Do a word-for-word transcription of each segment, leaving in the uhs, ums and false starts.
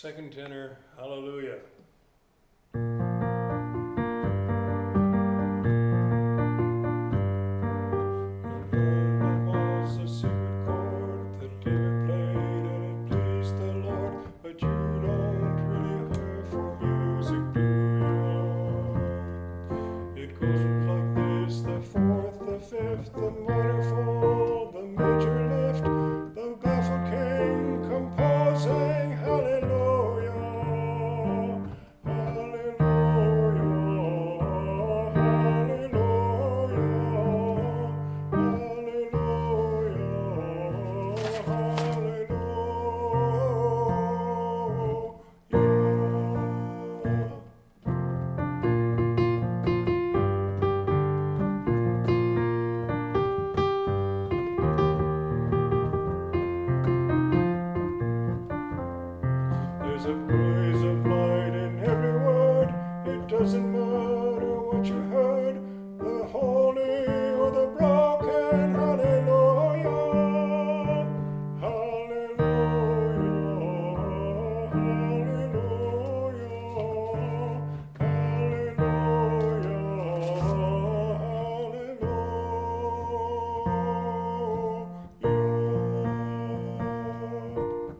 Second tenor, Hallelujah. Fifth, the minor fall, the major lift, the baffled king composing hallelujah, hallelujah, hallelujah, hallelujah, hallelujah. There's a blaze of light in every word. It doesn't matter what you heard, the holy or the broken. Hallelujah, hallelujah, hallelujah, hallelujah, hallelujah.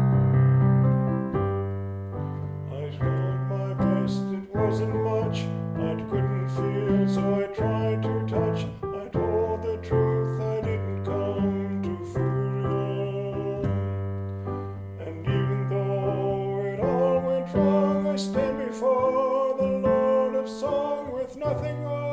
I tried my best, it wasn't much. I couldn't feel, so I tried to touch. I told the truth, I didn't come to fool you. And even though it all went wrong, I stand before the Lord of Song with nothing on.